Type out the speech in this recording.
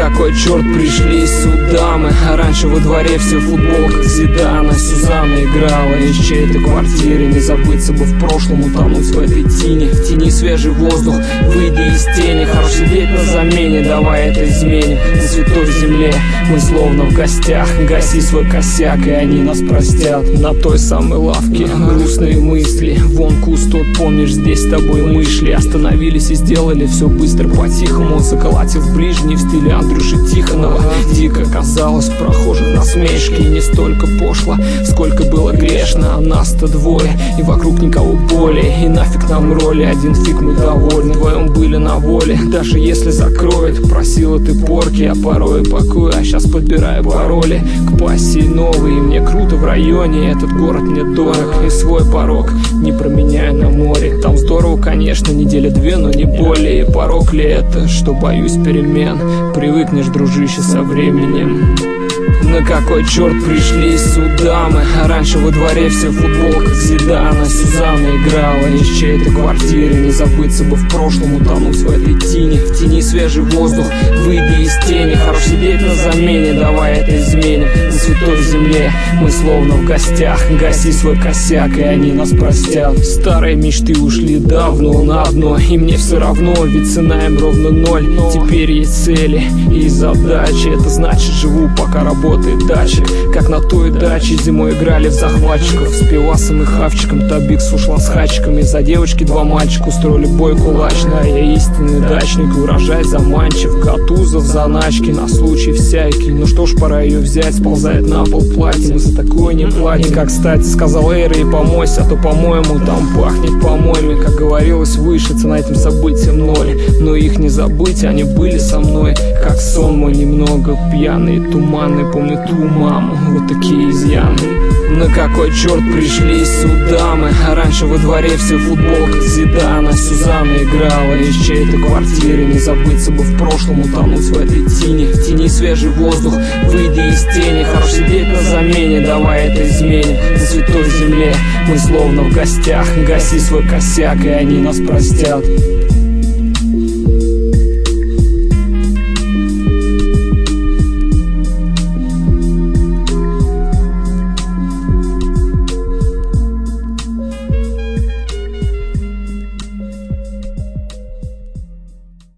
какой черт пришли сюда мы? Раньше во дворе все в футболках Зидана. Сюзанна играла из чьей-то квартиры. Не забыться бы в прошлом, утонуть в этой тени. В тени свежий воздух, выйди из тени. Хорош сидеть на замене, давай это изменим. На святой земле мы словно в гостях. Гаси свой косяк, и они нас простят. На той самой лавке грустные мысли. Вон куст тот, помнишь, здесь с тобой мы шли. Остановились и сделали все быстро по-тихому, заколотив ближний в стиле Андрюши Тихонова. Дико казалось прохожих насмешки, не столько пошло, сколько было грешно. А нас-то двое, и вокруг никого более. И нафиг нам роли, один фиг мы довольны. Вдвоем были на воле, даже если закроет. Просила ты порки, а порой покой. А сейчас подбираю пароли к пассии новые. Мне круто в районе, этот город мне дорог. И свой порог не променяю на море. Там здорово, конечно, недели две, но не более. Порог ли это, что боюсь перемен? Привыкнешь, дружище, со временем. На какой черт пришли сюда мы? Раньше во дворе все в футболках Зидана. Сюзанна играла из чьей-то квартиры. Не забыться бы в прошлом, утонуть в этой тени. В тени свежий воздух, выйди из тени. Хорош сидеть на замене, давай это изменим. На святой земле мы словно в гостях. Гаси свой косяк, и они нас простят. Старые мечты ушли давно на дно, и мне все равно, ведь цена им ровно ноль. Теперь есть цели и задачи. Это значит, живу, пока работает дача. Как на той даче зимой играли в захватчиков. С пивасом и хавчиком Табикс ушла с хачиками. За девочки два мальчика устроили бой кулачный. А я истинный дачник, урожай заманчив. Катузов, заначки на случай всякий. Ну что ж, пора ее взять, сползает на пол платье. Мы за такое не платим. Как, кстати, сказал Эйра, и помойся, а то, по-моему, там пахнет помоями. Как говорилось выше, цена этим событиям ноль. Но их не забыть, они были со мной. Как сон мой немного пьяный, туманный. Помню ту маму, вот такие изъяны. На какой черт пришли сюда мы? Раньше во дворе все в футболках Зидана. Сюзанна играла из чьей-то квартиры. Не забыться бы в прошлом, утонуть в этой тени. В тени свежий воздух, выйди из тени. Хорош сидеть на замене, давай это изменим. На святой земле мы словно в гостях. Гаси свой косяк, и они нас простят.